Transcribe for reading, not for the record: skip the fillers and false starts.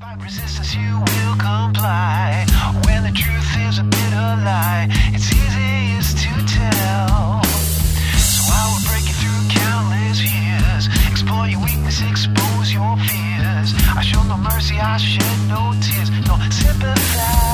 Despite resistance, you will comply. When the truth is a bitter lie, it's easiest to tell. So I will break you through countless years, explore your weakness, expose your fears. I show no mercy, I shed no tears, no sympathy.